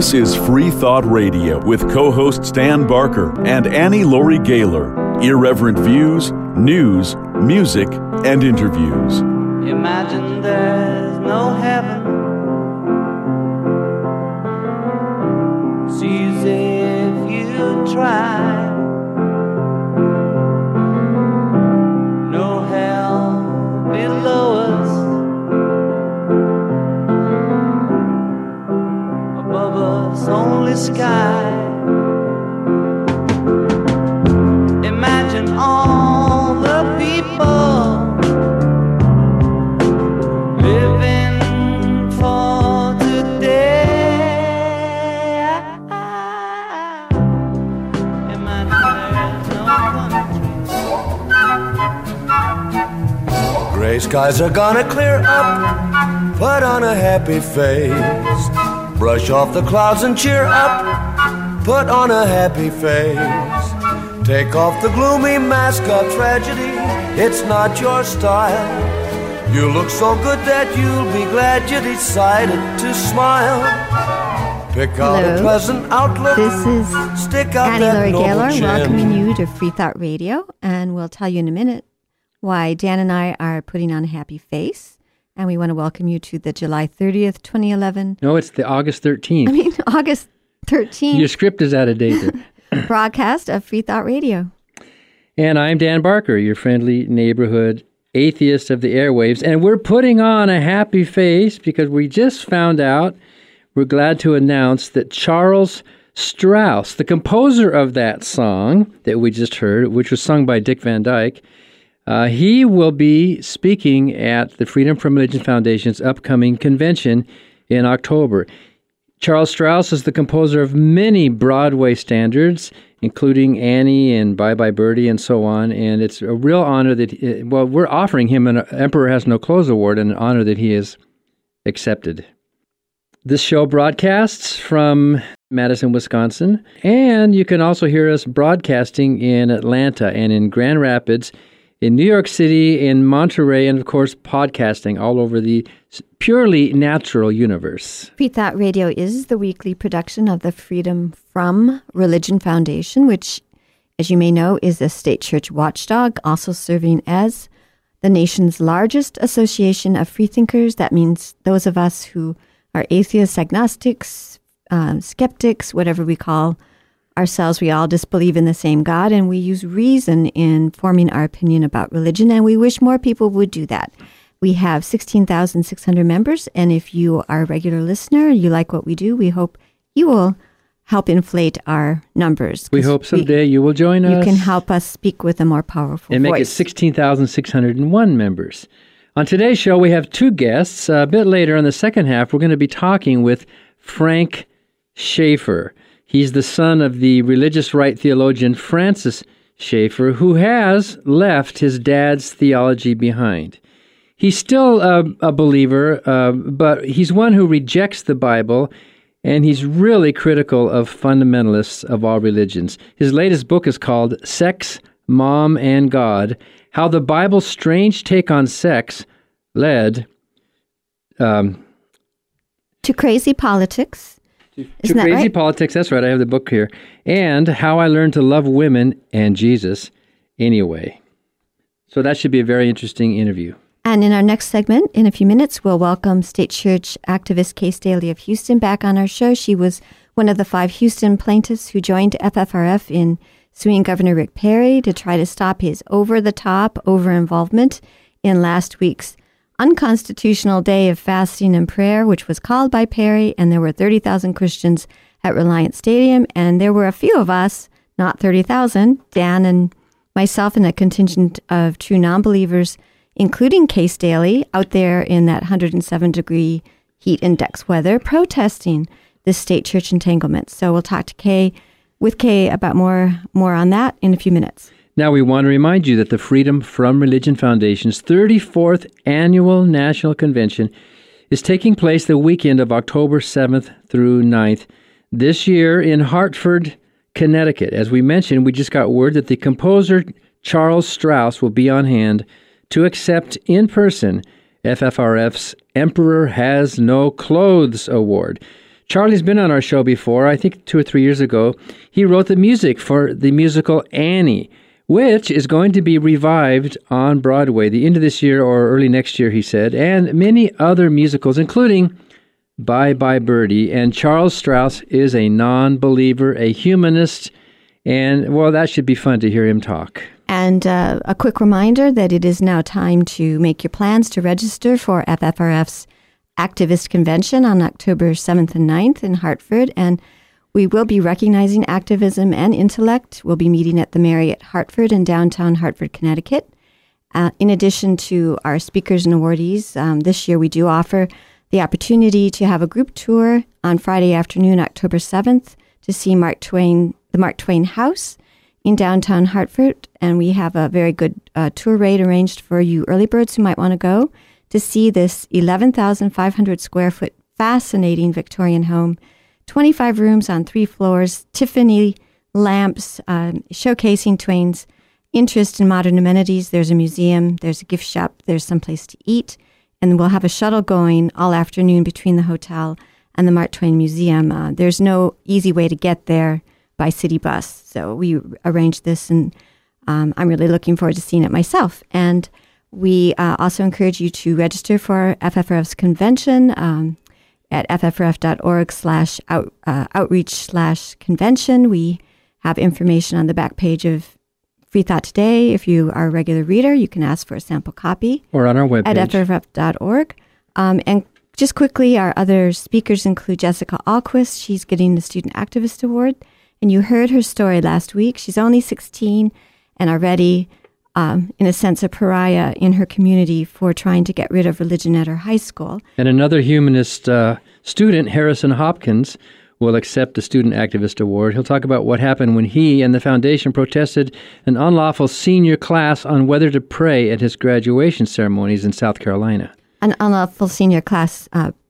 This is Free Thought Radio with co-hosts Dan Barker and Annie Laurie Gaylor. Irreverent views, news, music, and interviews. Imagine there's no heaven. It's easy if you try. No hell below us. Above us, only sky. Imagine all the people living for today. Imagine there's no country. Gray skies are gonna clear up. Put on a happy face. Brush off the clouds and cheer up. Put on a happy face. Take off the gloomy mask of tragedy. It's not your style. You look so good that you'll be glad you decided to smile. Pick out a pleasant outlook. This is Stick out Annie that Laurie noble Gaylor chin. welcoming you to Free Thought Radio, and we'll tell you in a minute why Dan and I are putting on a happy face, and we want to welcome you to the July 30th, 2011. No, it's the August 13th. August 13th. Your script is out of date there. Broadcast of Free Thought Radio. And I'm Dan Barker, your friendly neighborhood atheist of the airwaves. And we're putting on a happy face because we just found out, we're glad to announce that Charles Strauss, the composer of that song that we just heard, which was sung by Dick Van Dyke, he will be speaking at the Freedom from Religion Foundation's upcoming convention in October. Charles Strauss is the composer of many Broadway standards, including Annie and Bye Bye Birdie and so on. And it's a real honor that, we're offering him an Emperor Has No Clothes Award and an honor that he has accepted. This show broadcasts from Madison, Wisconsin, and you can also hear us broadcasting in Atlanta and in Grand Rapids, in New York City, in Monterey, and of course podcasting all over the purely natural universe. Free Thought Radio is the weekly production of the Freedom from Religion Foundation, which, as you may know, is a state church watchdog, also serving as the nation's largest association of freethinkers. That means those of us who are atheists, agnostics, skeptics, whatever we call ourselves. We all disbelieve in the same God, and we use reason in forming our opinion about religion, and we wish more people would do that. We have 16,600 members, and if you are a regular listener, you like what we do, we hope you will help inflate our numbers. We hope someday you will join us. You can help us speak with a more powerful and voice. make it 16,601 members. On today's show, we have two guests. A bit later in the second half, we're going to be talking with Frank Schaeffer. He's the son of the religious right theologian Francis Schaeffer, who has left his dad's theology behind. He's still a believer, but he's one who rejects the Bible, and he's really critical of fundamentalists of all religions. His latest book is called Sex, Mom, and God: How the Bible's Strange Take on Sex Led to Crazy Politics. To Isn't that Crazy right? Politics, that's right, I have the book here. And How I Learned to Love Women and Jesus Anyway. So that should be a very interesting interview. And in our next segment, in a few minutes, we'll welcome State Church activist Kay Staley of Houston back on our show. She was one of the 5 Houston plaintiffs who joined FFRF in suing Governor Rick Perry to try to stop his over-the-top over-involvement in last week's unconstitutional day of fasting and prayer, which was called by Perry, and there were 30,000 Christians at Reliant Stadium, and there were a few of us, not 30,000, Dan and myself and a contingent of true non-believers, including Kay Staley, out there in that 107-degree heat index weather, protesting this state church entanglement. So we'll talk to Kay about more on that in a few minutes. Now, we want to remind you that the Freedom from Religion Foundation's 34th Annual National Convention is taking place the weekend of October 7th through 9th this year in Hartford, Connecticut. As we mentioned, we just got word that the composer Charles Strauss will be on hand to accept in person FFRF's Emperor Has No Clothes Award. Charlie's been on our show before, I think 2 or 3 years ago. He wrote the music for the musical Annie, which is going to be revived on Broadway the end of this year or early next year, he said, and many other musicals, including Bye Bye Birdie. And Charles Strouse is a non-believer, a humanist, and, well, that should be fun to hear him talk. And a quick reminder that it is now time to make your plans to register for FFRF's Activist Convention on October 7th and 9th in Hartford, and we will be recognizing activism and intellect. We'll be meeting at the Marriott Hartford in downtown Hartford, Connecticut. In addition to our speakers and awardees, this year we do offer the opportunity to have a group tour on Friday afternoon, October 7th, to see the Mark Twain House in downtown Hartford, and we have a very good tour rate arranged for you early birds who might want to go to see this 11,500 square foot fascinating Victorian home, 25 rooms on 3 floors, Tiffany lamps, showcasing Twain's interest in modern amenities. There's a museum, there's a gift shop, there's someplace to eat, and we'll have a shuttle going all afternoon between the hotel and the Mark Twain Museum. There's no easy way to get there by city bus, so we arranged this, and I'm really looking forward to seeing it myself. And we also encourage you to register for FFRF's convention at ffrf.org/outreach/convention. We have information on the back page of Free Thought Today. If you are a regular reader, you can ask for a sample copy. Or on our webpage. At ffrf.org. And just quickly, our other speakers include Jessica Alquist. She's getting the Student Activist Award. And you heard her story last week. She's only 16 and already, in a sense, a pariah in her community for trying to get rid of religion at her high school. And another humanist student, Harrison Hopkins, will accept the Student Activist Award. He'll talk about what happened when he and the foundation protested an unlawful senior class on whether to pray at his graduation ceremonies in South Carolina. An unlawful senior class,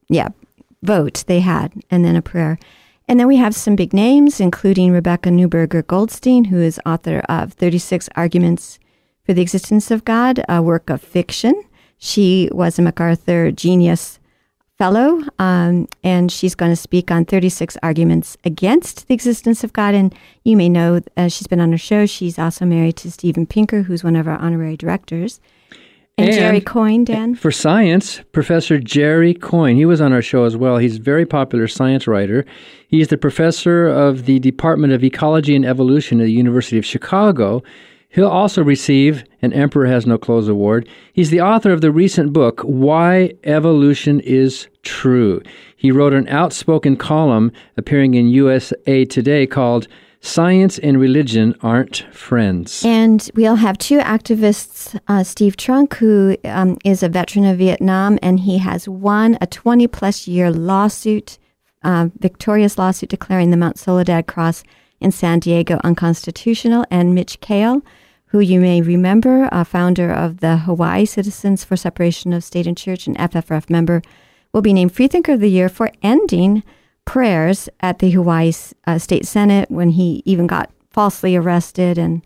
vote they had, and then a prayer. And then we have some big names, including Rebecca Neuberger Goldstein, who is author of 36 Arguments for the Existence of God, a work of fiction. She was a MacArthur Genius Fellow, and she's going to speak on 36 arguments against the existence of God. And you may know she's been on our show. She's also married to Steven Pinker, who's one of our honorary directors. And Jerry Coyne, Dan? For science, Professor Jerry Coyne. He was on our show as well. He's a very popular science writer. He's the professor of the Department of Ecology and Evolution at the University of Chicago. He'll also receive an Emperor Has No Clothes Award. He's the author of the recent book, Why Evolution is True. He wrote an outspoken column appearing in USA Today called Science and Religion Aren't Friends. And we'll have 2 activists, Steve Trunk, who is a veteran of Vietnam, and he has won a 20-plus year lawsuit, victorious lawsuit declaring the Mount Soledad Cross in San Diego unconstitutional, and Mitch Kale, who you may remember, a founder of the Hawaii Citizens for Separation of State and Church, an FFRF member, will be named Freethinker of the Year for ending prayers at the Hawaii State Senate when he even got falsely arrested, and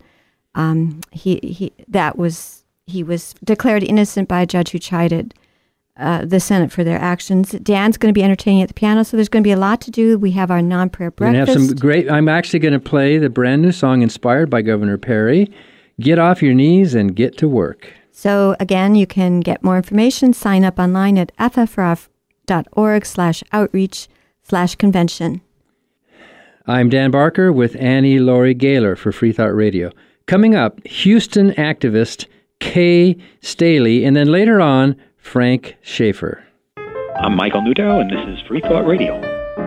he was declared innocent by a judge who chided the Senate for their actions. Dan's going to be entertaining at the piano, so there's going to be a lot to do. We have our non-prayer breakfast. Have some great. I'm actually going to play the brand new song inspired by Governor Perry, Get Off Your Knees and Get to Work. So again, you can get more information, sign up online at ffrf.org/outreach/convention. I'm Dan Barker with Annie Laurie Gaylor for Free Thought Radio. Coming up, Houston activist Kay Staley, and then later on, Frank Schaefer. I'm Michael Newdow, and this is Free Thought Radio.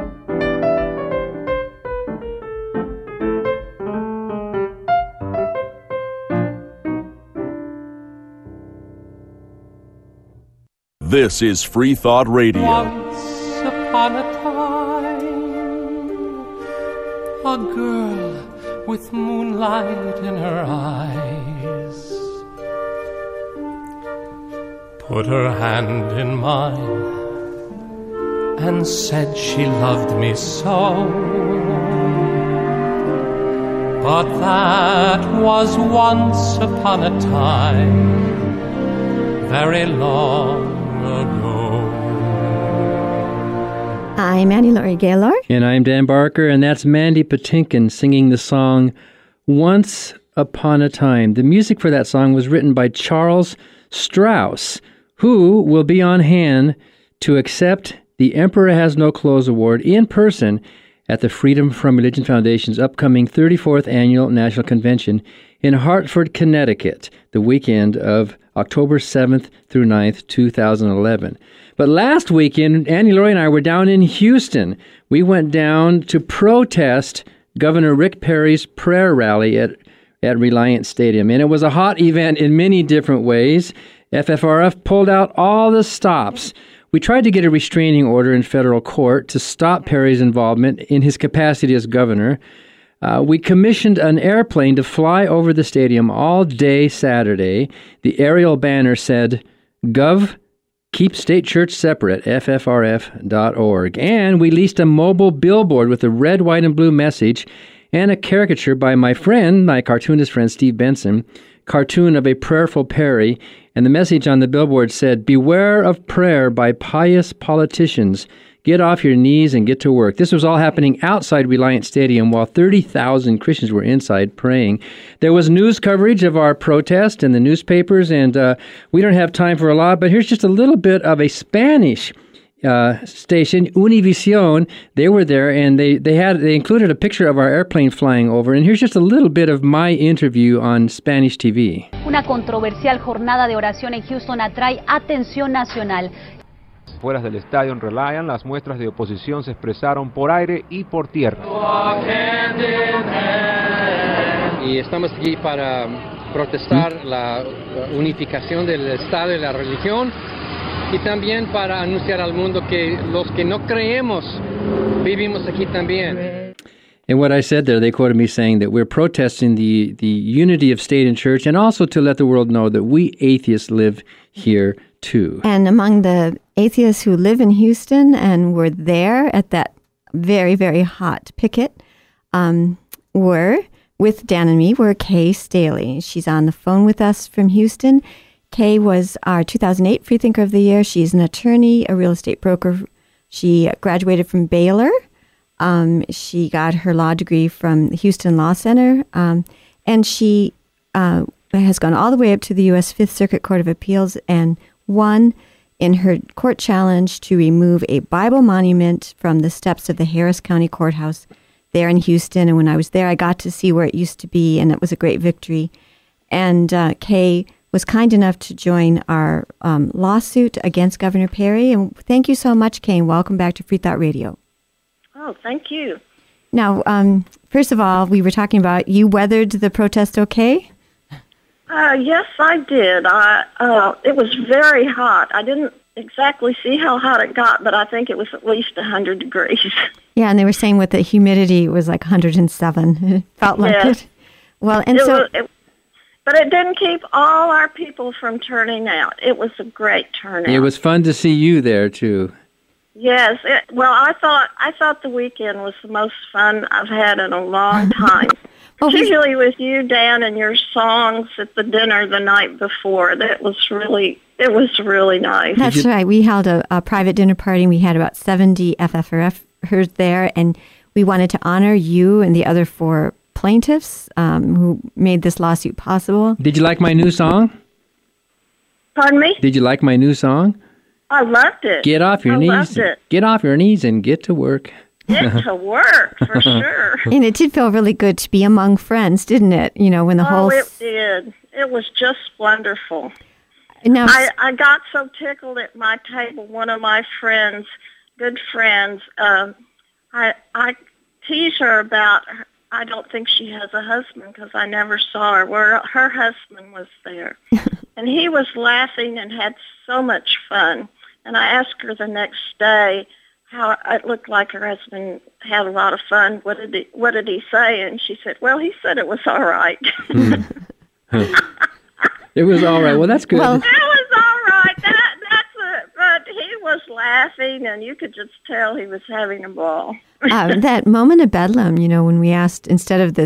This is Free Thought Radio. Once upon a time, a girl with moonlight in her eyes put her hand in mine and said she loved me so. But that was once upon a time, very long ago. I'm Annie Laurie Gaylor. And I'm Dan Barker, and that's Mandy Patinkin singing the song Once Upon a Time. The music for that song was written by Charles Strauss, who will be on hand to accept the Emperor Has No Clothes Award in person at the Freedom from Religion Foundation's upcoming 34th Annual National Convention in Hartford, Connecticut, the weekend of October 7th through 9th, 2011. But last weekend, Annie Laurie and I were down in Houston. We went down to protest Governor Rick Perry's prayer rally at Reliant Stadium. And it was a hot event in many different ways. FFRF pulled out all the stops. We tried to get a restraining order in federal court to stop Perry's involvement in his capacity as governor. We commissioned an airplane to fly over the stadium all day Saturday. The aerial banner said, Gov, keep state church separate, ffrf.org. And we leased a mobile billboard with a red, white, and blue message and a caricature by my cartoonist friend Steve Benson, cartoon of a prayerful Perry. And the message on the billboard said, beware of prayer by pious politicians. Get off your knees and get to work. This was all happening outside Reliant Stadium while 30,000 Christians were inside praying. There was news coverage of our protest in the newspapers, and we don't have time for a lot, but here's just a little bit of a Spanish station, Univision. They were there, and they included a picture of our airplane flying over, and here's just a little bit of my interview on Spanish TV. Una controversial jornada de oración en Houston atrae atención nacional. Fuera del estadio en Reliant, las muestras de oposición se expresaron por aire y por tierra. Y estamos aquí para protestar la unificación del Estado y la religión, y también para anunciar al mundo que los que no creemos vivimos aquí también. And what I said there, they quoted me saying that we're protesting the unity of state and church, and also to let the world know that we atheists live here too. And among the atheists who live in Houston and were there at that very, very hot picket were, with Dan and me, were Kay Staley. She's on the phone with us from Houston. Kay was our 2008 Freethinker of the Year. She's an attorney, a real estate broker. She graduated from Baylor. She got her law degree from the Houston Law Center. And she has gone all the way up to the U.S. Fifth Circuit Court of Appeals and won in her court challenge to remove a Bible monument from the steps of the Harris County Courthouse there in Houston. And when I was there, I got to see where it used to be, and it was a great victory. And Kay was kind enough to join our lawsuit against Governor Perry. And thank you so much, Kay, and welcome back to Free Thought Radio. Oh, thank you. Now, first of all, we were talking about you weathered the protest okay? Yes, I did. It was very hot. I didn't exactly see how hot it got, but I think it was at least 100 degrees. Yeah, and they were saying with the humidity, it was like 107. It felt like it. Well, and but it didn't keep all our people from turning out. It was a great turnout. It was fun to see you there too. Yes. I thought the weekend was the most fun I've had in a long time. Particularly with you, Dan, and your songs at the dinner the night before. It was really nice. That's right. We held a private dinner party, and we had about 70 FFRFers there, and we wanted to honor you and the other 4 plaintiffs who made this lawsuit possible. Did you like my new song? Pardon me? Did you like my new song? I loved it. Get off your knees. Loved it. Get off your knees and get to work. Get to work, for sure. And it did feel really good to be among friends, didn't it? You know, when the whole... Oh, it did. It was just wonderful. Now, I got so tickled at my table. One of my friends, good friends, I tease her about, I don't think she has a husband because I never saw her, where her husband was there. And he was laughing and had so much fun. And I asked her the next day how it looked like her husband had a lot of fun. What did he say? And she said, well, he said it was all right. It was all right. Well, that's good. Well, it was all right. That's it. But he was laughing, and you could just tell he was having a ball. That moment of bedlam, you know, when we asked, instead of this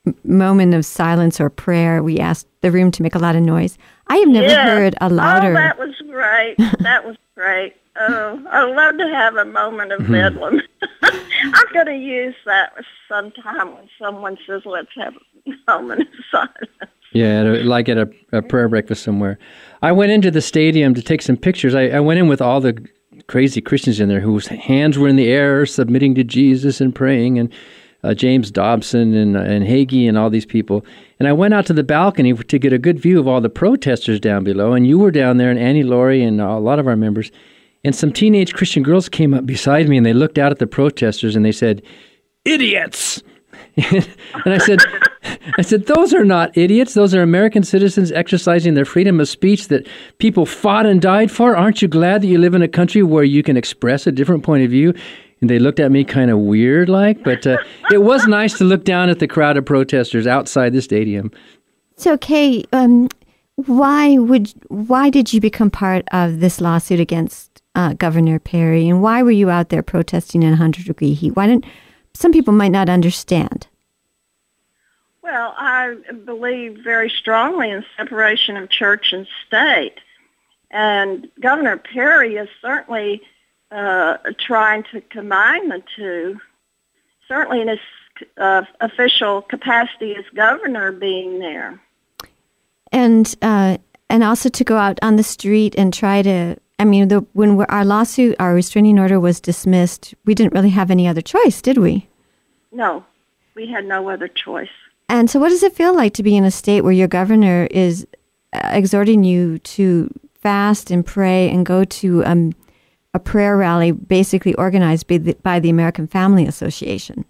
moment of silence or prayer, we asked the room to make a lot of noise. I have never heard a louder. Oh, that was great. That was great. Oh, I'd love to have a moment of bedlam. I'm going to use that sometime when someone says, let's have a moment of silence. Yeah, like at a prayer breakfast somewhere. I went into the stadium to take some pictures. I went in with all the crazy Christians in there whose hands were in the air, submitting to Jesus and praying, and James Dobson and Hagee and all these people. And I went out to the balcony to get a good view of all the protesters down below. And you were down there, and Annie Laurie and a lot of our members. And some teenage Christian girls came up beside me, and they looked out at the protesters, and they said, "Idiots!" And I said, those are not idiots. Those are American citizens exercising their freedom of speech that people fought and died for. Aren't you glad that you live in a country where you can express a different point of view? And they looked at me kind of weird-like, but it was nice to look down at the crowd of protesters outside the stadium. So, Kay, why did you become part of this lawsuit against Governor Perry, and why were you out there protesting in 100-degree heat? Some people might not understand. Well, I believe very strongly in separation of church and state, and Governor Perry is certainly trying to combine the two, certainly in his official capacity as governor being there. And also to go out on the street and try to, when our lawsuit, our restraining order was dismissed, we didn't really have any other choice, did we? No, we had no other choice. And so what does it feel like to be in a state where your governor is exhorting you to fast and pray and go to a prayer rally basically organized by the American Family Association?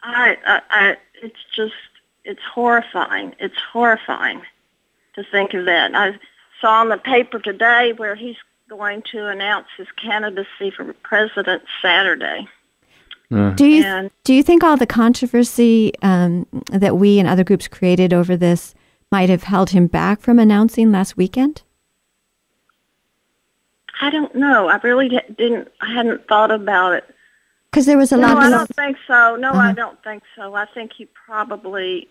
It's horrifying. It's horrifying to think of that. I saw in the paper today where he's going to announce his candidacy for president Saturday. Do you think all the controversy that we and other groups created over this might have held him back from announcing last weekend? I don't know. I really didn't. I hadn't thought about it. Because there was a lot of... No, I don't think so. No, I don't think so. I think he probably...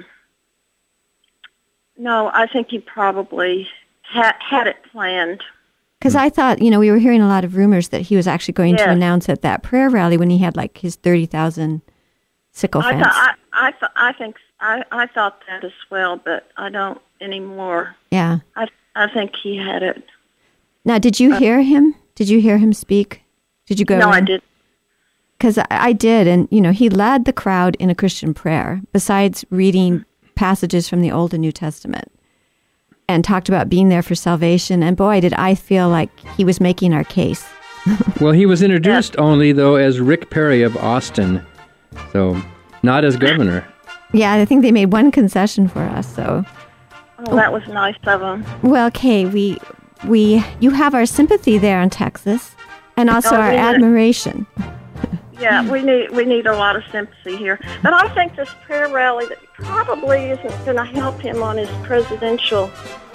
I think he probably had it planned. Because I thought, we were hearing a lot of rumors that he was actually going to announce at that prayer rally when he had like his 30,000 sycophants. I thought that as well, but I don't anymore. Yeah. I think he had it. Now, did you hear him? Did you hear him speak? Did you go? No, I didn't. Because I did, and he led the crowd in a Christian prayer, besides reading passages from the Old and New Testament, and talked about being there for salvation. And boy, did I feel like he was making our case. Well, he was introduced only, though, as Rick Perry of Austin, so not as governor. Yeah, I think they made one concession for us. So, that was nice of them. Well, Kay, you have our sympathy there in Texas, and also our admiration. Yeah, we need a lot of sympathy here. But I think this prayer rally that probably isn't going to help him on his presidential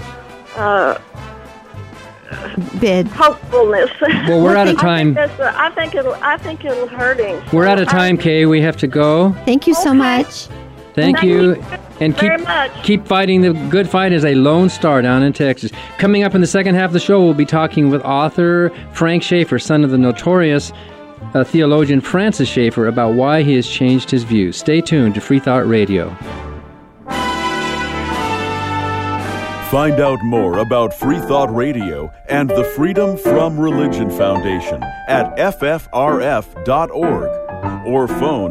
bid hopefulness. Well, we're out of time. I think it'll hurt him. We're out of time, Kay. We have to go. Thank you so much. Thank you. And keep fighting the good fight as a Lone Star down in Texas. Coming up in the second half of the show, we'll be talking with author Frank Schaeffer, son of the notorious theologian Francis Schaeffer, about why he has changed his views. Stay tuned to Free Thought Radio. Find out more about Free Thought Radio and the Freedom From Religion Foundation at ffrf.org or phone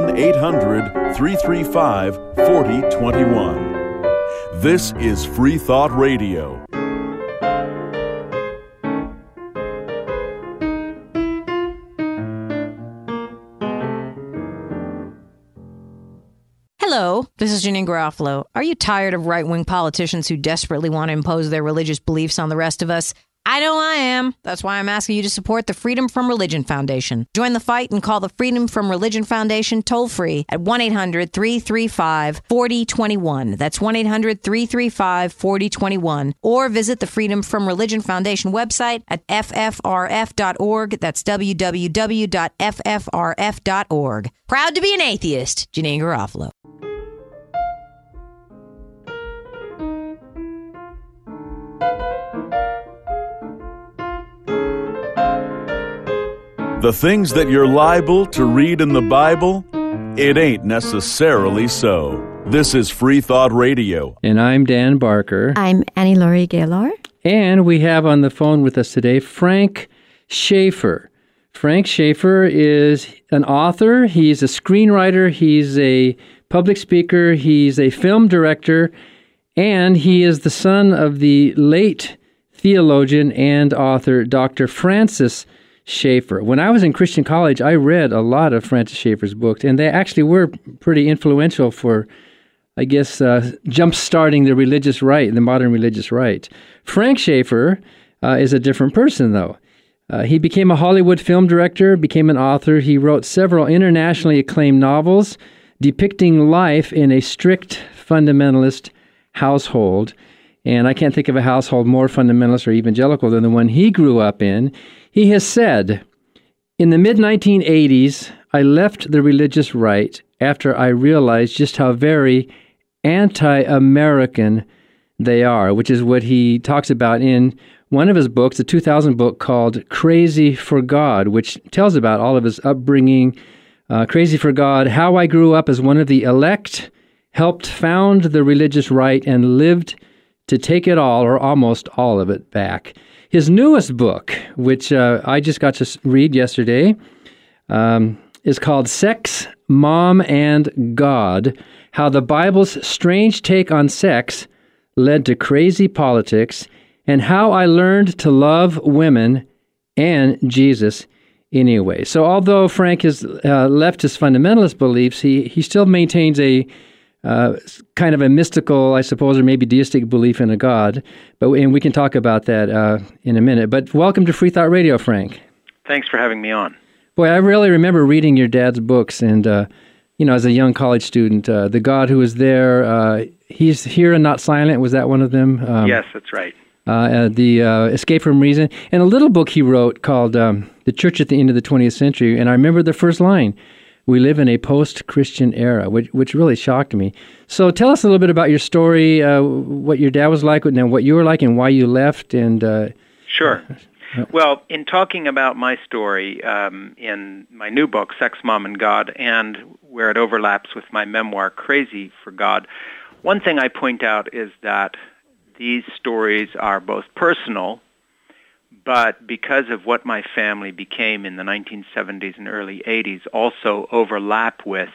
1-800-335-4021. This is Free Thought Radio. Hello, this is Janine Garofalo. Are you tired of right-wing politicians who desperately want to impose their religious beliefs on the rest of us? I know I am. That's why I'm asking you to support the Freedom From Religion Foundation. Join the fight and call the Freedom From Religion Foundation toll-free at 1-800-335-4021. That's 1-800-335-4021. Or visit the Freedom From Religion Foundation website at ffrf.org. That's www.ffrf.org. Proud to be an atheist, Janine Garofalo. The things that you're liable to read in the Bible, it ain't necessarily so. This is Free Thought Radio. And I'm Dan Barker. I'm Annie Laurie Gaylor. And we have on the phone with us today Frank Schaeffer. Frank Schaeffer is an author. He's a screenwriter. He's a public speaker. He's a film director. And he is the son of the late theologian and author Dr. Francis Schaeffer. When I was in Christian college, I read a lot of Francis Schaeffer's books, and they actually were pretty influential for, I guess, jump-starting the religious right, the modern religious right. Frank Schaeffer is a different person, though. He became a Hollywood film director, became an author. He wrote several internationally acclaimed novels depicting life in a strict fundamentalist household. And I can't think of a household more fundamentalist or evangelical than the one he grew up in. He has said, in the mid-1980s, I left the religious right after I realized just how very anti-American they are, which is what he talks about in one of his books, a 2000 book called Crazy for God, which tells about all of his upbringing. Crazy for God, how I grew up as one of the elect, helped found the religious right, and lived to take it all, or almost all of it, back. His newest book, which I just got to read yesterday, is called Sex, Mom, and God, How the Bible's Strange Take on Sex Led to Crazy Politics, and How I Learned to Love Women and Jesus Anyway. So although Frank has left his fundamentalist beliefs, he still maintains a kind of a mystical, I suppose, or maybe deistic belief in a God. And we can talk about that in a minute. But welcome to Free Thought Radio, Frank. Thanks for having me on. Boy, I really remember reading your dad's books. And, as a young college student, The God Who Is There, He's Here and Not Silent, was that one of them? Yes, that's right. The Escape from Reason. And a little book he wrote called The Church at the End of the 20th Century. And I remember the first line, we live in a post-Christian era, which really shocked me. So tell us a little bit about your story, what your dad was like, and what you were like, and why you left. And Sure. Well, in talking about my story in my new book, Sex, Mom, and God, and where it overlaps with my memoir, Crazy for God, one thing I point out is that these stories are both personal, but because of what my family became in the 1970s and early 80s, also overlap with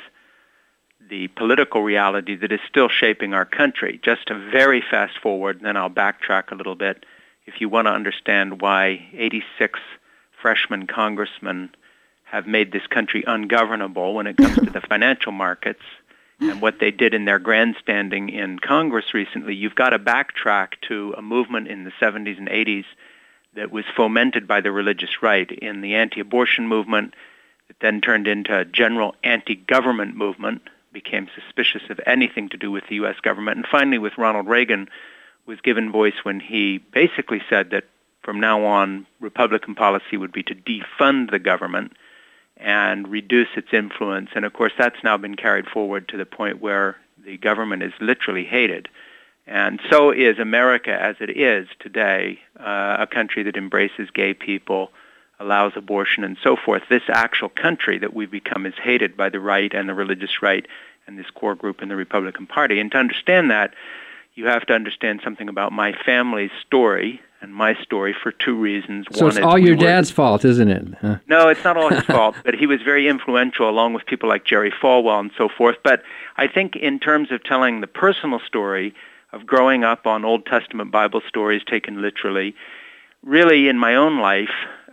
the political reality that is still shaping our country. Just to very fast forward, and then I'll backtrack a little bit, if you want to understand why 86 freshman congressmen have made this country ungovernable when it comes to the financial markets and what they did in their grandstanding in Congress recently, you've got to backtrack to a movement in the 70s and 80s that was fomented by the religious right in the anti-abortion movement. It then turned into a general anti-government movement, became suspicious of anything to do with the U.S. government, and finally with Ronald Reagan was given voice when he basically said that from now on Republican policy would be to defund the government and reduce its influence. And of course that's now been carried forward to the point where the government is literally hated. And so is America as it is today, a country that embraces gay people, allows abortion and so forth. This actual country that we've become is hated by the right and the religious right and this core group in the Republican Party. And to understand that, you have to understand something about my family's story and my story for two reasons. So it's all your dad's fault, isn't it? Huh? No, it's not all his fault, but he was very influential along with people like Jerry Falwell and so forth. But I think in terms of telling the personal story of growing up on Old Testament Bible stories taken literally, really in my own life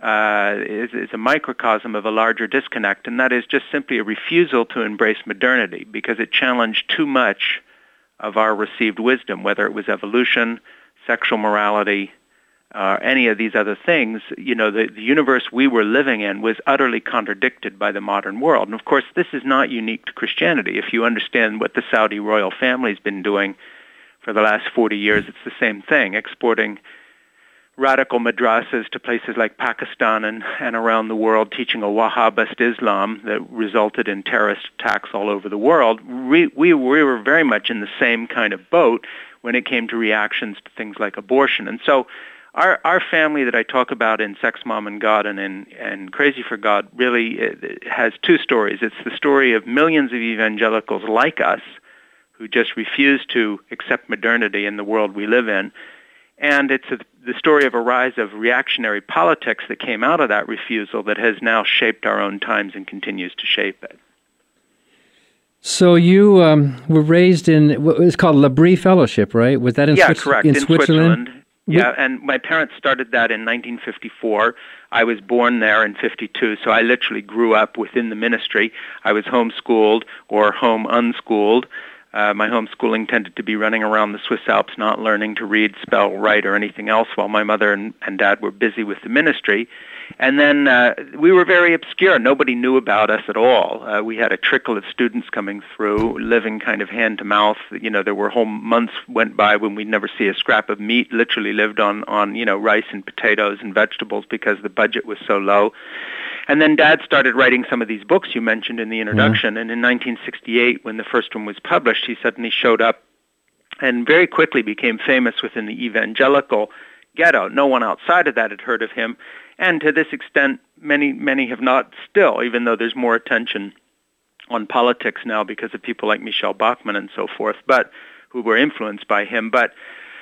is a microcosm of a larger disconnect, and that is just simply a refusal to embrace modernity because it challenged too much of our received wisdom, whether it was evolution, sexual morality, any of these other things. You know, the universe we were living in was utterly contradicted by the modern world. And of course, this is not unique to Christianity. If you understand what the Saudi royal family's been doing for the last 40 years, it's the same thing, exporting radical madrasas to places like Pakistan and around the world, teaching a Wahhabist Islam that resulted in terrorist attacks all over the world. We were very much in the same kind of boat when it came to reactions to things like abortion. And so our family that I talk about in Sex, Mom, and God and Crazy for God really has two stories. It's the story of millions of evangelicals like us who just refuse to accept modernity in the world we live in. And it's the story of a rise of reactionary politics that came out of that refusal that has now shaped our own times and continues to shape it. So you were raised in what was called L'Abri Fellowship, right? Was that in correct. In Switzerland. Yeah, and my parents started that in 1954. I was born there in 52, so I literally grew up within the ministry. I was homeschooled or home unschooled. My homeschooling tended to be running around the Swiss Alps, not learning to read, spell, write, or anything else while my mother and dad were busy with the ministry. And then we were very obscure. Nobody knew about us at all. We had a trickle of students coming through, living kind of hand to mouth. You know, there were whole months went by when we'd never see a scrap of meat, literally lived on rice and potatoes and vegetables because the budget was so low. And then Dad started writing some of these books you mentioned in the introduction. And in 1968, when the first one was published, he suddenly showed up and very quickly became famous within the evangelical ghetto. No one outside of that had heard of him. And to this extent, many have not still, even though there's more attention on politics now because of people like Michelle Bachmann and so forth, but who were influenced by him. But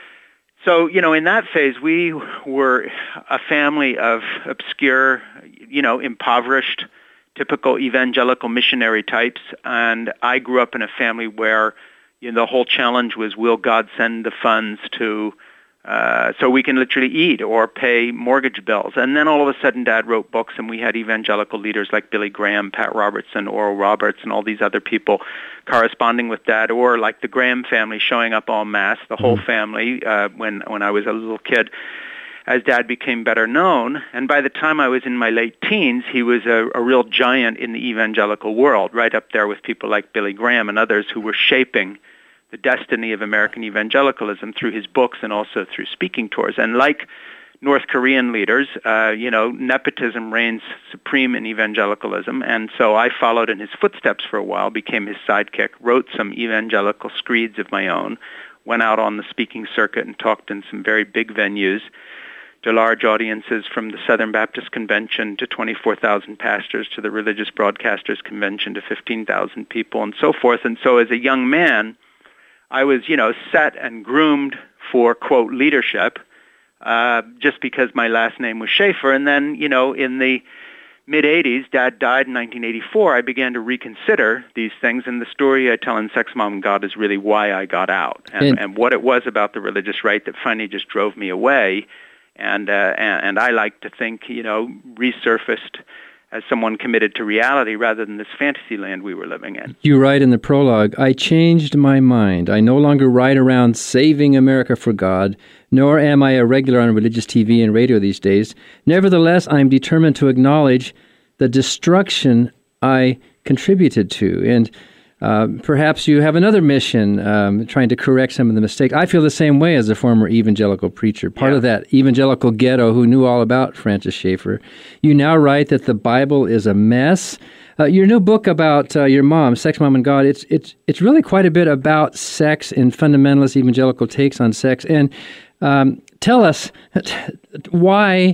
so, in that phase, we were a family of obscure, impoverished, typical evangelical missionary types. And I grew up in a family where the whole challenge was, will God send the funds to so we can literally eat or pay mortgage bills? And then all of a sudden Dad wrote books, and we had evangelical leaders like Billy Graham, Pat Robertson, Oral Roberts, and all these other people corresponding with Dad, or like the Graham family showing up en masse, the whole family, when I was a little kid, as Dad became better known. And by the time I was in my late teens, he was a real giant in the evangelical world, right up there with people like Billy Graham and others who were shaping the destiny of American evangelicalism through his books and also through speaking tours. And like North Korean leaders, nepotism reigns supreme in evangelicalism. And so I followed in his footsteps for a while, became his sidekick, wrote some evangelical screeds of my own, went out on the speaking circuit and talked in some very big venues to large audiences, from the Southern Baptist Convention to 24,000 pastors, to the Religious Broadcasters Convention to 15,000 people, and so forth. And so as a young man, I was, set and groomed for, quote, leadership, just because my last name was Schaefer. And then, in the mid-'80s, Dad died in 1984, I began to reconsider these things. And the story I tell in Sex, Mom, and God is really why I got out, and what it was about the religious right that finally just drove me away. And I like to think, resurfaced as someone committed to reality rather than this fantasy land we were living in. You write in the prologue, I changed my mind. I no longer ride around saving America for God, nor am I a regular on religious TV and radio these days. Nevertheless, I am determined to acknowledge the destruction I contributed to. And perhaps you have another mission, trying to correct some of the mistakes. I feel the same way as a former evangelical preacher, part of that evangelical ghetto who knew all about Francis Schaeffer. You now write that the Bible is a mess. Your new book about your mom, Sex, Mom, and God, it's really quite a bit about sex and fundamentalist evangelical takes on sex. And tell us why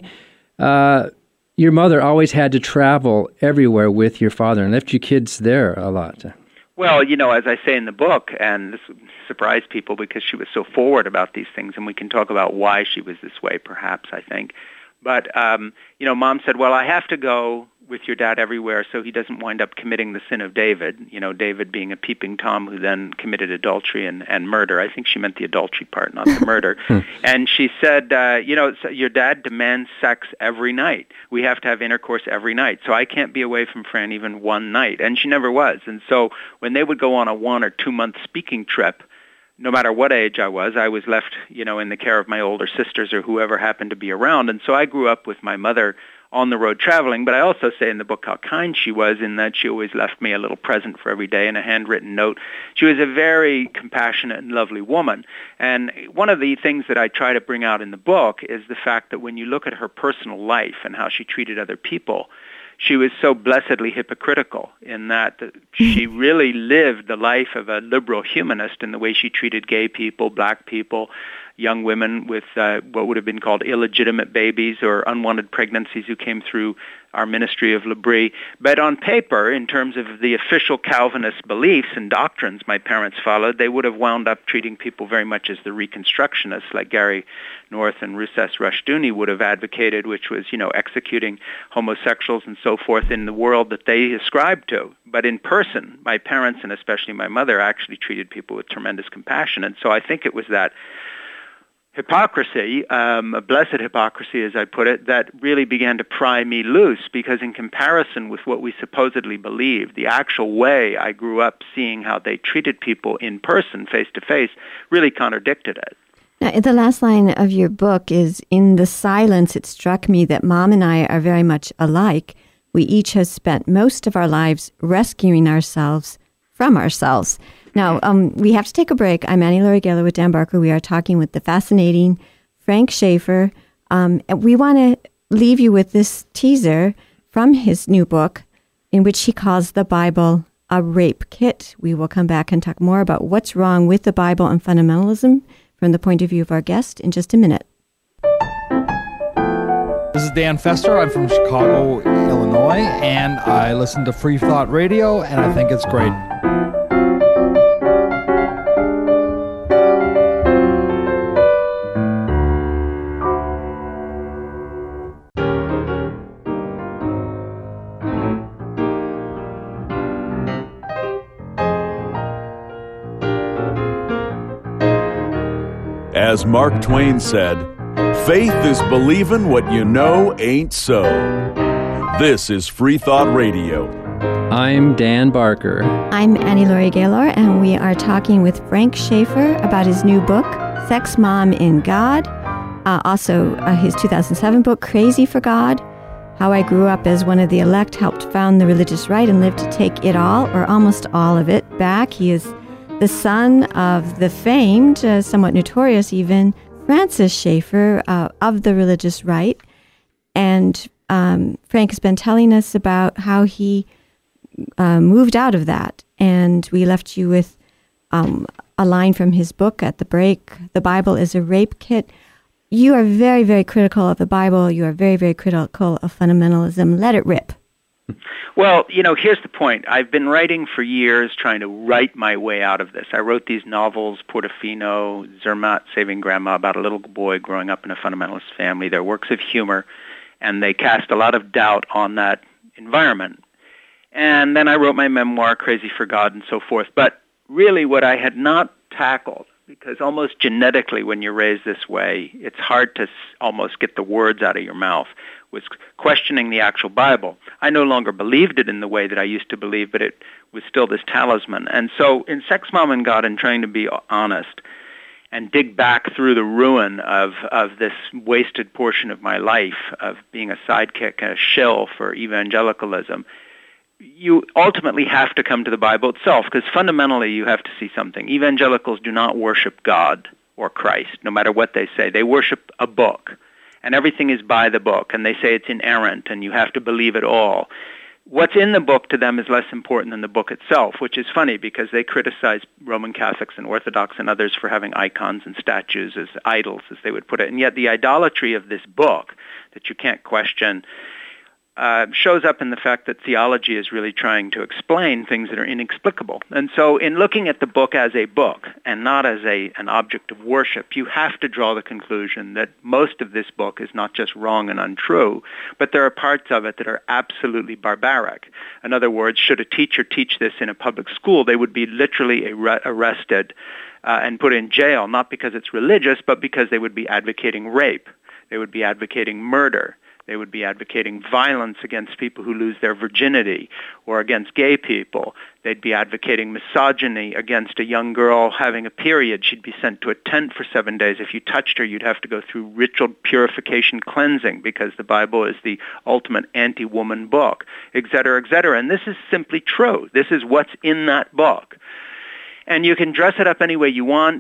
your mother always had to travel everywhere with your father and left you kids there a lot. Well, as I say in the book, and this would surprise people because she was so forward about these things, and we can talk about why she was this way, perhaps, I think. But, Mom said, well, I have to go with your dad everywhere so he doesn't wind up committing the sin of David, David being a peeping Tom who then committed adultery and murder. I think she meant the adultery part, not the murder. And she said, your dad demands sex every night. We have to have intercourse every night. So I can't be away from Fran even one night. And she never was. And so when they would go on a 1 or 2 month speaking trip, no matter what age I was left, in the care of my older sisters or whoever happened to be around. And so I grew up with my mother on the road traveling, but I also say in the book how kind she was in that she always left me a little present for every day and a handwritten note. She was a very compassionate and lovely woman. And one of the things that I try to bring out in the book is the fact that when you look at her personal life and how she treated other people, she was so blessedly hypocritical in that she really lived the life of a liberal humanist in the way she treated gay people, black people, young women with what would have been called illegitimate babies or unwanted pregnancies who came through our ministry of L'Abri. But on paper, in terms of the official Calvinist beliefs and doctrines my parents followed, they would have wound up treating people very much as the Reconstructionists, like Gary North and Rousas Rushdoony would have advocated, which was, executing homosexuals and so forth in the world that they ascribed to. But in person, my parents, and especially my mother, actually treated people with tremendous compassion. And so I think it was that hypocrisy, a blessed hypocrisy as I put it, that really began to pry me loose, because in comparison with what we supposedly believed, the actual way I grew up seeing how they treated people in person, face to face, really contradicted it. Now, the last line of your book is, "In the silence, it struck me that Mom and I are very much alike. We each have spent most of our lives rescuing ourselves from ourselves." Now, we have to take a break. I'm Annie-Laurie Gaylor with Dan Barker. We are talking with the fascinating Frank Schaeffer. We want to leave you with this teaser from his new book, in which he calls the Bible a rape kit. We will come back and talk more about what's wrong with the Bible and fundamentalism from the point of view of our guest in just a minute. This is Dan Fester. I'm from Chicago, Illinois, and I listen to Free Thought Radio, and I think it's great. As Mark Twain said, faith is believing what you know ain't so. This is Free Thought Radio. I'm Dan Barker. I'm Annie-Laurie Gaylor, and we are talking with Frank Schaeffer about his new book, Sex, Mom, and God. Also, his 2007 book, Crazy for God, How I Grew Up as One of the Elect, Helped Found the Religious Right and Lived to Take It All, or almost all of it, back. He is the son of the famed, somewhat notorious even, Francis Schaeffer of the Religious Right. And Frank has been telling us about how he moved out of that. And we left you with a line from his book at the break, "The Bible is a rape kit." You are very, very critical of the Bible. You are very, very critical of fundamentalism. Let it rip. Well, here's the point. I've been writing for years, trying to write my way out of this. I wrote these novels, Portofino, Zermatt, Saving Grandma, about a little boy growing up in a fundamentalist family. They're works of humor, and they cast a lot of doubt on that environment. And then I wrote my memoir, Crazy for God, and so forth. But really what I had not tackled, because almost genetically when you're raised this way, it's hard to almost get the words out of your mouth, was questioning the actual Bible. I no longer believed it in the way that I used to believe, but it was still this talisman. And so in Sex, Mom, and God, and trying to be honest and dig back through the ruin of this wasted portion of my life, of being a sidekick and a shill for evangelicalism, you ultimately have to come to the Bible itself, because fundamentally you have to see something. Evangelicals do not worship God or Christ, no matter what they say. They worship a book, and everything is by the book, and they say it's inerrant, and you have to believe it all. What's in the book to them is less important than the book itself, which is funny because they criticize Roman Catholics and Orthodox and others for having icons and statues as idols, as they would put it. And yet the idolatry of this book that you can't question shows up in the fact that theology is really trying to explain things that are inexplicable. And so in looking at the book as a book and not as an object of worship, you have to draw the conclusion that most of this book is not just wrong and untrue, but there are parts of it that are absolutely barbaric. In other words, should a teacher teach this in a public school, they would be literally arrested and put in jail, not because it's religious, but because they would be advocating rape. They would be advocating murder. They would be advocating violence against people who lose their virginity or against gay people. They'd be advocating misogyny against a young girl having a period. She'd be sent to a tent for 7 days. If you touched her, you'd have to go through ritual purification cleansing because the Bible is the ultimate anti-woman book, et cetera, et cetera. And this is simply true. This is what's in that book. And you can dress it up any way you want,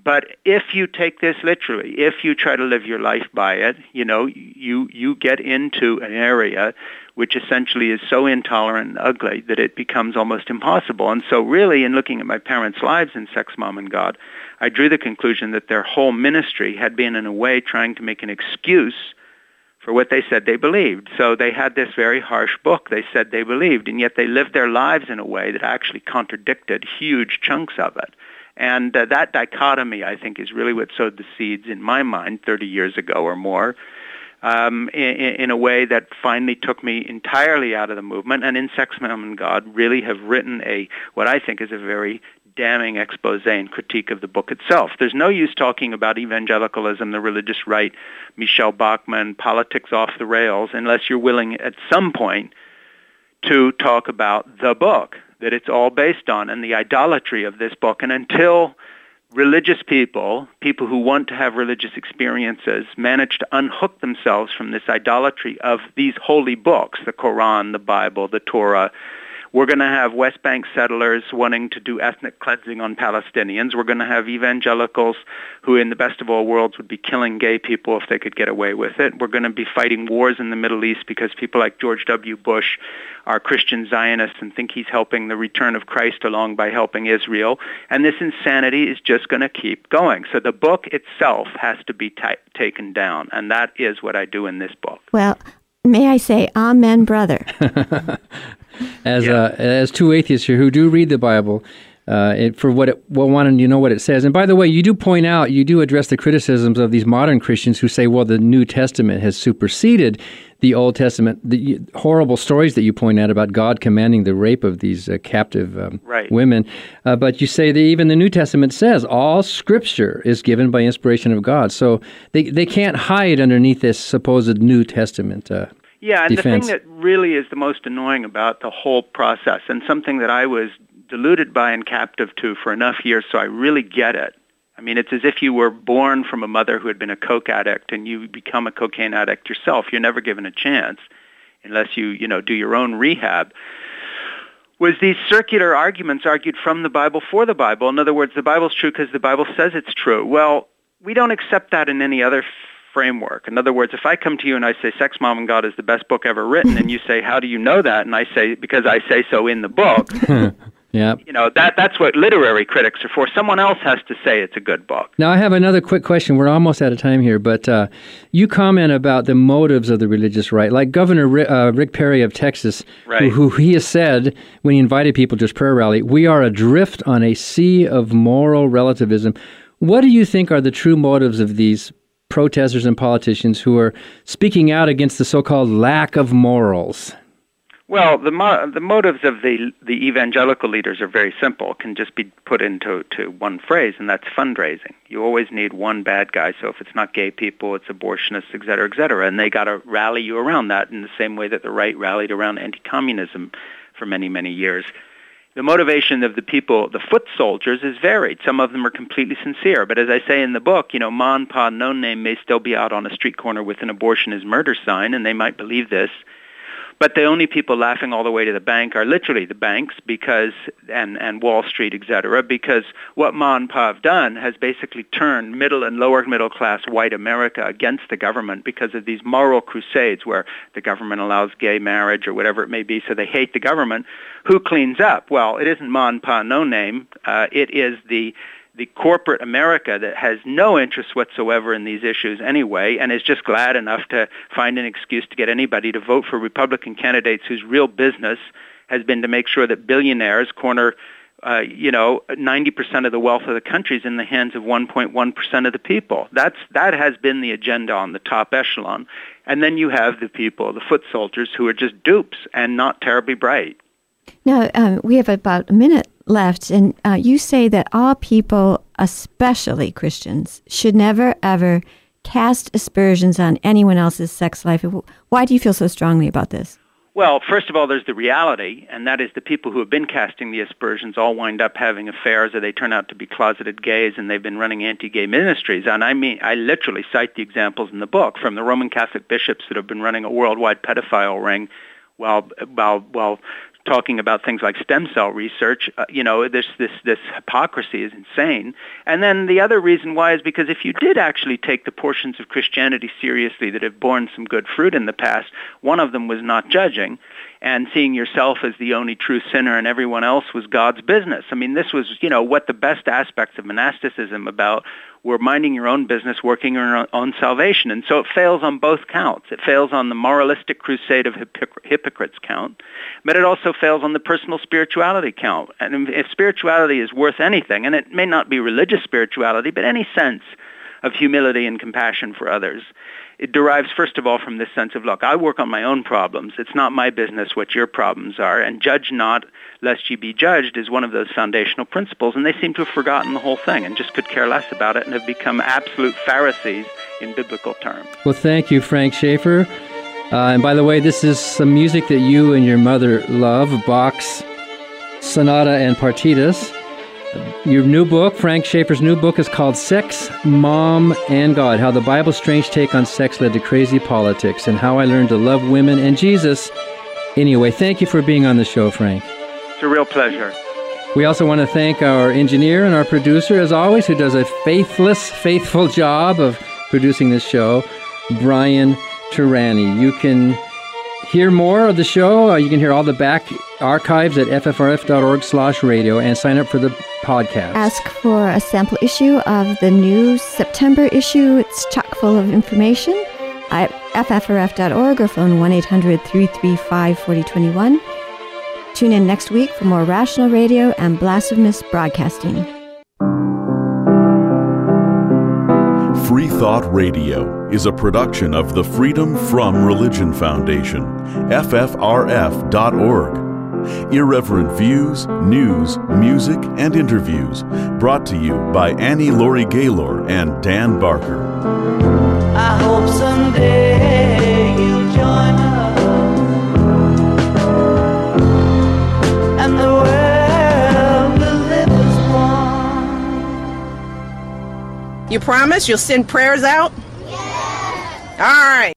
But if you take this literally, if you try to live your life by it, you get into an area which essentially is so intolerant and ugly that it becomes almost impossible. And so really, in looking at my parents' lives in Sex, Mom, and God, I drew the conclusion that their whole ministry had been, in a way, trying to make an excuse for what they said they believed. So they had this very harsh book they said they believed, and yet they lived their lives in a way that actually contradicted huge chunks of it. And that dichotomy, I think, is really what sowed the seeds in my mind 30 years ago or more, in a way that finally took me entirely out of the movement, and in Sex, Mom, and God really have written what I think is a very damning expose and critique of the book itself. There's no use talking about evangelicalism, the religious right, Michelle Bachmann, politics off the rails, unless you're willing at some point to talk about the book that it's all based on and the idolatry of this book. And until religious people who want to have religious experiences, manage to unhook themselves from this idolatry of these holy books, the Quran, the Bible, the Torah, we're going to have West Bank settlers wanting to do ethnic cleansing on Palestinians. We're going to have evangelicals who, in the best of all worlds, would be killing gay people if they could get away with it. We're going to be fighting wars in the Middle East because people like George W. Bush are Christian Zionists and think he's helping the return of Christ along by helping Israel. And this insanity is just going to keep going. So the book itself has to be taken down, and that is what I do in this book. Well, may I say, amen, brother. As two atheists here who do read the Bible, for what wanting to know what it says. And by the way, you do address the criticisms of these modern Christians who say, well, the New Testament has superseded the Old Testament, the horrible stories that you point out about God commanding the rape of these captive women. But you say that even the New Testament says all Scripture is given by inspiration of God. So they can't hide underneath this supposed New Testament Yeah, and defense. The thing that really is the most annoying about the whole process, and something that I was deluded by and captive to for enough years so I really get it. I mean, it's as if you were born from a mother who had been a coke addict and you become a cocaine addict yourself. You're never given a chance unless you do your own rehab. Was these circular arguments argued from the Bible for the Bible? In other words, the Bible's true because the Bible says it's true. Well, we don't accept that in any other framework. In other words, if I come to you and I say Sex, Mom, and God is the best book ever written, and you say, how do you know that? And I say, because I say so in the book. Yeah. That's what literary critics are for. Someone else has to say it's a good book. Now, I have another quick question. We're almost out of time here, but you comment about the motives of the religious right. Like Governor Rick Perry of Texas, who he has said when he invited people to his prayer rally, we are adrift on a sea of moral relativism. What do you think are the true motives of these protesters and politicians who are speaking out against the so-called lack of morals? Well, the motives of the evangelical leaders are very simple. It can just be put into one phrase, and that's fundraising. You always need one bad guy. So if it's not gay people, it's abortionists, et cetera, and they got to rally you around that in the same way that the right rallied around anti-communism for many, many years. The motivation of the people, the foot soldiers, is varied. Some of them are completely sincere. But as I say in the book, Ma and Pa No Name may still be out on a street corner with an abortion is murder sign, and they might believe this. But the only people laughing all the way to the bank are literally the banks and Wall Street, et cetera, because what Ma and Pa have done has basically turned middle and lower middle class white America against the government because of these moral crusades where the government allows gay marriage or whatever it may be, so they hate the government. Who cleans up? Well, it isn't Ma and Pa No Name. It is the corporate America that has no interest whatsoever in these issues anyway, and is just glad enough to find an excuse to get anybody to vote for Republican candidates whose real business has been to make sure that billionaires corner 90% of the wealth of the country is in the hands of 1.1% of the people. That has been the agenda on the top echelon. And then you have the people, the foot soldiers, who are just dupes and not terribly bright. Now, we have about a minute left, and you say that all people, especially Christians, should never, ever cast aspersions on anyone else's sex life. Why do you feel so strongly about this? Well, first of all, there's the reality, and that is the people who have been casting the aspersions all wind up having affairs, or they turn out to be closeted gays, and they've been running anti-gay ministries. And I literally cite the examples in the book from the Roman Catholic bishops that have been running a worldwide pedophile ring while talking about things like stem cell research. This hypocrisy is insane. And then the other reason why is because if you did actually take the portions of Christianity seriously that have borne some good fruit in the past, one of them was not judging and seeing yourself as the only true sinner and everyone else was God's business. I mean, this was, what the best aspects of monasticism about were minding your own business, working on your own salvation. And so it fails on both counts. It fails on the moralistic crusade of hypocrites count, but it also fails on the personal spirituality count. And if spirituality is worth anything, and it may not be religious spirituality, but any sense of humility and compassion for others, it derives, first of all, from this sense of, look, I work on my own problems. It's not my business what your problems are. And judge not, lest ye be judged is one of those foundational principles. And they seem to have forgotten the whole thing and just could care less about it and have become absolute Pharisees in biblical terms. Well, thank you, Frank Schaeffer. And by the way, this is some music that you and your mother love, Bach's Sonata and Partitas. Your new book, Frank Schaeffer's new book, is called Sex, Mom, and God, How the Bible's Strange Take on Sex Led to Crazy Politics, and How I Learned to Love Women and Jesus. Anyway, thank you for being on the show, Frank. It's a real pleasure. We also want to thank our engineer and our producer, as always, who does a faithful job of producing this show, Brian Turani. You can hear more of the show. You can hear all the back archives at ffrf.org/radio and sign up for the podcast. Ask for a sample issue of the new September issue. It's chock full of information at ffrf.org or phone 1-800-335-4021. Tune in next week for more Rational Radio and Blasphemous Broadcasting. Free Thought Radio is a production of the Freedom From Religion Foundation, ffrf.org. Irreverent views, news, music, and interviews brought to you by Annie Laurie Gaylor and Dan Barker. I hope someday you'll join us and the world will live as one. You promise you'll send prayers out? Yes. All right.